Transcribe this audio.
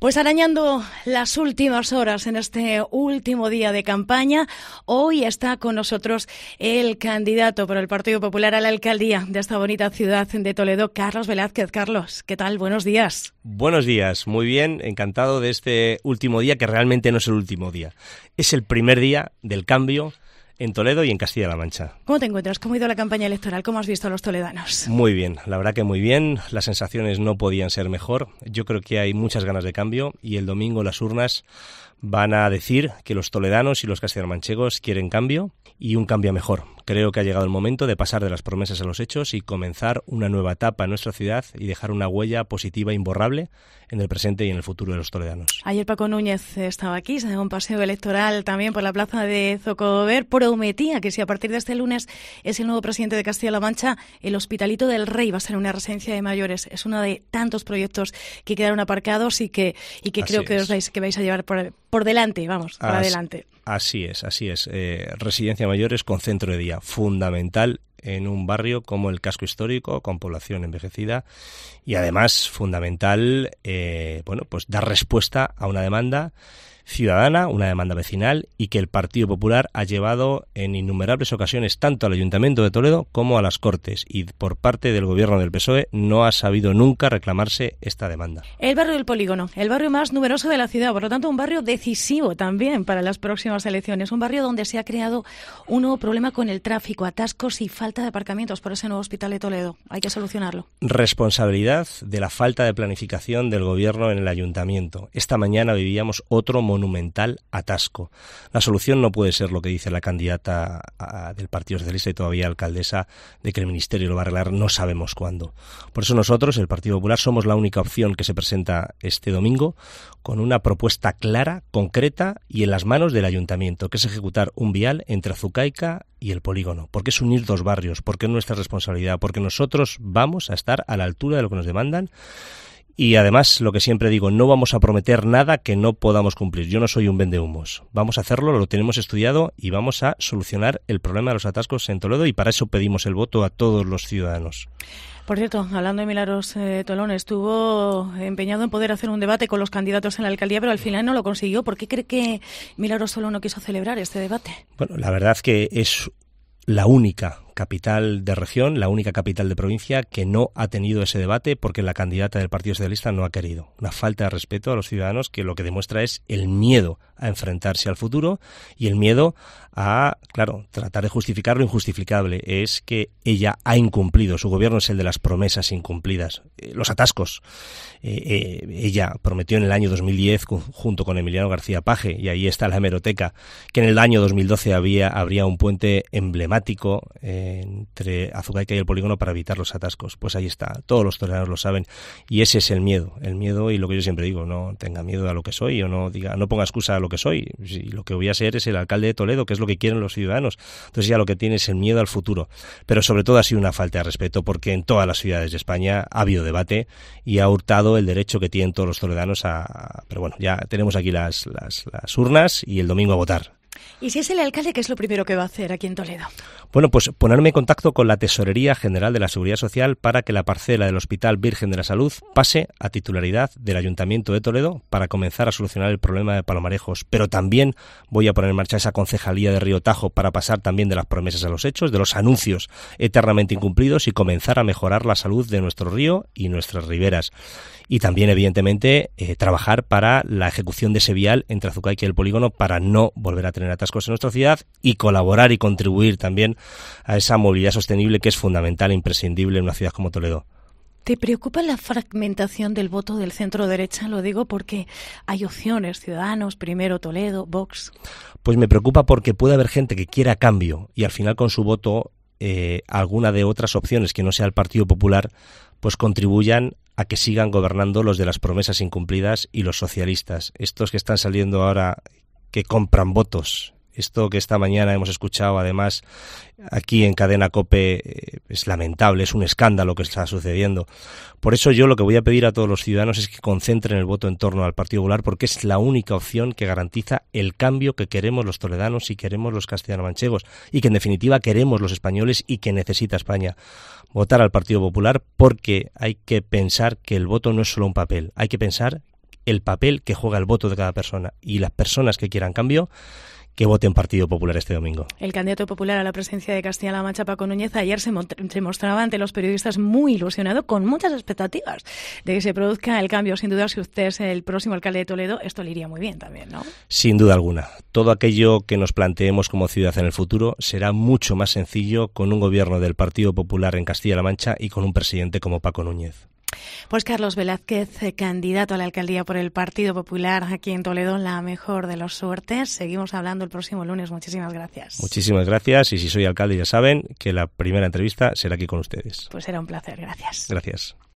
Pues arañando las últimas horas en este último día de campaña, hoy está con nosotros el candidato por el Partido Popular a la alcaldía de esta bonita ciudad de Toledo, Carlos Velázquez. Carlos, ¿qué tal? Buenos días. Buenos días, muy bien, encantado de este último día, que realmente no es el último día. Es el primer día del cambio en Toledo y en Castilla-La Mancha. ¿Cómo te encuentras? ¿Cómo ha ido la campaña electoral? ¿Cómo has visto a los toledanos? Muy bien, la verdad que muy bien. Las sensaciones no podían ser mejor. Yo creo que hay muchas ganas de cambio y el domingo las urnas van a decir que los toledanos y los castellanomanchegos quieren cambio y un cambio mejor. Creo que ha llegado el momento de pasar de las promesas a los hechos y comenzar una nueva etapa en nuestra ciudad y dejar una huella positiva e imborrable en el presente y en el futuro de los toledanos. Ayer Paco Núñez estaba aquí, se dio un paseo electoral también por la plaza de Zocover. Prometía que si a partir de este lunes es el nuevo presidente de Castilla-La Mancha, el Hospitalito del Rey va a ser una residencia de mayores. Es uno de tantos proyectos que quedaron aparcados y que creo que vais a llevar por delante, vamos, por adelante. Así es. Residencia de mayores con centro de día, fundamental en un barrio como el casco histórico, con población envejecida, y además fundamental, pues dar respuesta a una demanda ciudadana, una demanda vecinal, y que el Partido Popular ha llevado en innumerables ocasiones tanto al Ayuntamiento de Toledo como a las Cortes, y por parte del gobierno del PSOE no ha sabido nunca reclamarse esta demanda. El barrio del Polígono, el barrio más numeroso de la ciudad, por lo tanto un barrio decisivo también para las próximas elecciones, un barrio donde se ha creado un nuevo problema con el tráfico, atascos y falta de aparcamientos por ese nuevo hospital de Toledo. Hay que solucionarlo. Responsabilidad de la falta de planificación del gobierno en el Ayuntamiento. Esta mañana vivíamos otro monumental atasco. La solución no puede ser lo que dice la candidata del Partido Socialista y todavía alcaldesa, de que el Ministerio lo va a arreglar no sabemos cuándo. Por eso nosotros, el Partido Popular, somos la única opción que se presenta este domingo con una propuesta clara, concreta y en las manos del Ayuntamiento, que es ejecutar un vial entre Azucaica y el Polígono, porque es unir dos barrios, porque es nuestra responsabilidad, porque nosotros vamos a estar a la altura de lo que nos demandan. Y además, lo que siempre digo, no vamos a prometer nada que no podamos cumplir. Yo no soy un vendehumos. Vamos a hacerlo, lo tenemos estudiado y vamos a solucionar el problema de los atascos en Toledo, y para eso pedimos el voto a todos los ciudadanos. Por cierto, hablando de Milagros Tolón, estuvo empeñado en poder hacer un debate con los candidatos en la alcaldía, pero al final no lo consiguió. ¿Por qué cree que Milagros Tolón no quiso celebrar este debate? Bueno, la verdad que es la única capital de región, la única capital de provincia que no ha tenido ese debate porque la candidata del Partido Socialista no ha querido. Una falta de respeto a los ciudadanos que lo que demuestra es el miedo a enfrentarse al futuro y el miedo a, claro, tratar de justificar lo injustificable. Es que ella ha incumplido, su gobierno es el de las promesas incumplidas. Los atascos. Ella prometió en el año 2010 junto con Emiliano García Paje, y ahí está la hemeroteca, que en el año 2012 habría un puente emblemático entre Azucaica y el Polígono para evitar los atascos. Pues ahí está, todos los toledanos lo saben, y ese es el miedo y lo que yo siempre digo, no tenga miedo a lo que soy, o no ponga excusa a lo que soy. Si lo que voy a ser es el alcalde de Toledo, que es lo que quieren los ciudadanos. Entonces ya lo que tiene es el miedo al futuro, pero sobre todo ha sido una falta de respeto, porque en todas las ciudades de España ha habido debate y ha hurtado el derecho que tienen todos los toledanos pero bueno, ya tenemos aquí las urnas y el domingo a votar. ¿Y si es el alcalde, qué es lo primero que va a hacer aquí en Toledo? Bueno, pues ponerme en contacto con la Tesorería General de la Seguridad Social para que la parcela del Hospital Virgen de la Salud pase a titularidad del Ayuntamiento de Toledo para comenzar a solucionar el problema de Palomarejos. Pero también voy a poner en marcha esa concejalía de Río Tajo para pasar también de las promesas a los hechos, de los anuncios eternamente incumplidos, y comenzar a mejorar la salud de nuestro río y nuestras riberas. Y también, evidentemente, trabajar para la ejecución de ese vial entre Azucaica y el Polígono para no volver a tener atascos en nuestra ciudad, y colaborar y contribuir también a esa movilidad sostenible que es fundamental e imprescindible en una ciudad como Toledo. ¿Te preocupa la fragmentación del voto del centro-derecha? Lo digo porque hay opciones, Ciudadanos, Primero, Toledo, Vox. Pues me preocupa porque puede haber gente que quiera cambio y al final con su voto alguna de otras opciones que no sea el Partido Popular pues contribuyan a que sigan gobernando los de las promesas incumplidas y los socialistas. Estos que están saliendo ahora, que compran votos. Esto que esta mañana hemos escuchado, además, aquí en Cadena COPE, es lamentable, es un escándalo que está sucediendo. Por eso yo lo que voy a pedir a todos los ciudadanos es que concentren el voto en torno al Partido Popular, porque es la única opción que garantiza el cambio que queremos los toledanos y queremos los castellano-manchegos, y que en definitiva queremos los españoles y que necesita España. Votar al Partido Popular, porque hay que pensar que el voto no es solo un papel, hay que pensar el papel que juega el voto de cada persona. Y las personas que quieran cambio, que voten Partido Popular este domingo. El candidato popular a la presidencia de Castilla-La Mancha, Paco Núñez, ayer se mostraba ante los periodistas muy ilusionado, con muchas expectativas de que se produzca el cambio. Sin duda, si usted es el próximo alcalde de Toledo, esto le iría muy bien también, ¿no? Sin duda alguna. Todo aquello que nos planteemos como ciudad en el futuro será mucho más sencillo con un gobierno del Partido Popular en Castilla-La Mancha y con un presidente como Paco Núñez. Pues Carlos Velázquez, candidato a la alcaldía por el Partido Popular aquí en Toledo, la mejor de las suertes. Seguimos hablando el próximo lunes. Muchísimas gracias. Muchísimas gracias, y si soy alcalde ya saben que la primera entrevista será aquí con ustedes. Pues será un placer. Gracias. Gracias.